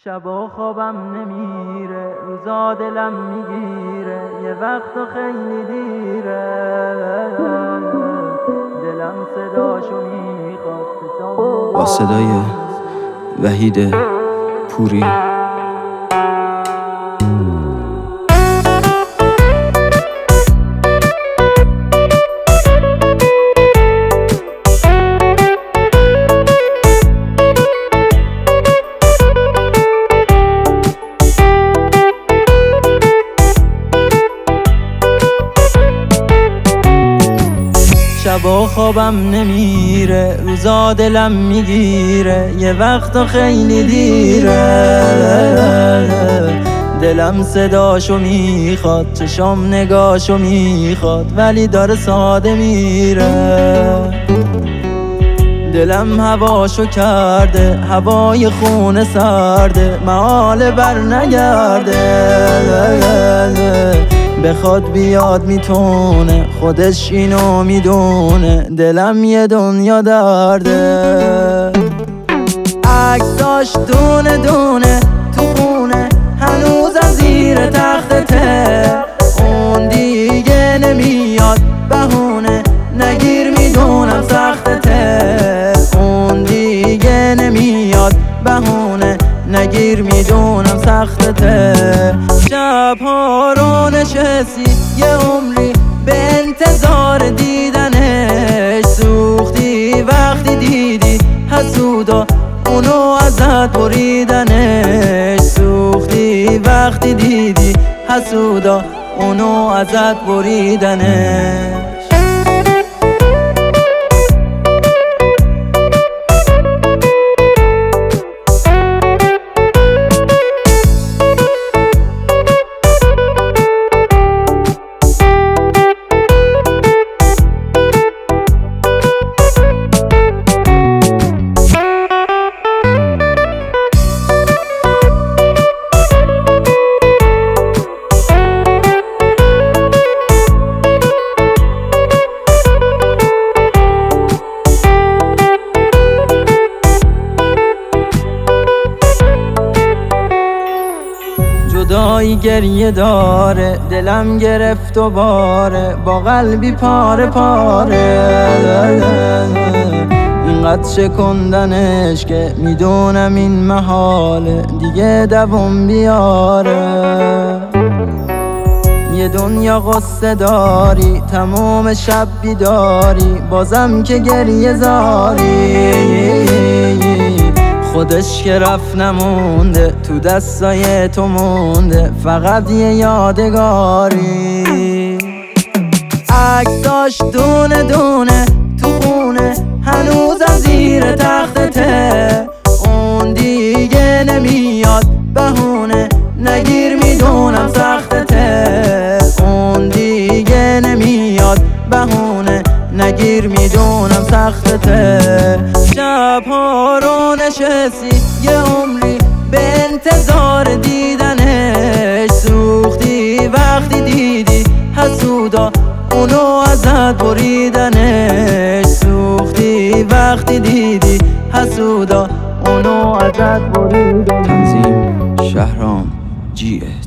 شبا خوابم نمیره، روزا دلم میگیره، یه وقت خیلی دیره. دلم صداشو میخواد. با صدای وحید پوری. شبا خوابم نمیره، روزا دلم میگیره، یه وقت خیلی دیره. دلم صداشو میخواد، چشام نگاشو میخواد، ولی داره ساده میره. دلم هواشو کرده، هوای خونه سرده، محال بر نگرده. بخواد بیاد میتونه، خودش اینو میدونه، دلم یه دنیا درده. عکساش دونه دونه تو خونه، هنوزم زیر تختته. اون دیگه نمیاد بهونه، نگیر میدونم سختته. اون دیگه نمیاد بهونه، نگیر میدونم سختته. شبها رو نشستی یه عمری به انتظار دیدنش، سوختی وقتی دیدی حسودا اونو ازت بریدنش. سوختی وقتی دیدی حسودا اونو ازت بریدنش. جدایی گریه داره، دلم گرفت و باره، با قلبی پاره پاره. اینقدر شکندنش که میدونم این محاله، دیگه دوام بیاره. یه دنیا قصه داری، تموم شب بیداری، بازم که گریه زاری. خودش که رفت نمونده، تو دستای تو مونده، فقط یه یادگاری. عکساش دونه دونه تو خونه، هنوزم زیر تختته. اون دیگه نمیاد بهونه، نگیر میدونم سختته. اون دیگه نمیاد بهونه، نگیر میدونم سختته. شبها رو نشستی یه عمری به انتظار دیدنش، سوختی وقتی دیدی حسودا اونو ازت بریدنش. سوختی وقتی دیدی حسودا اونو ازت بریدنش. تنظیم شهرام GS.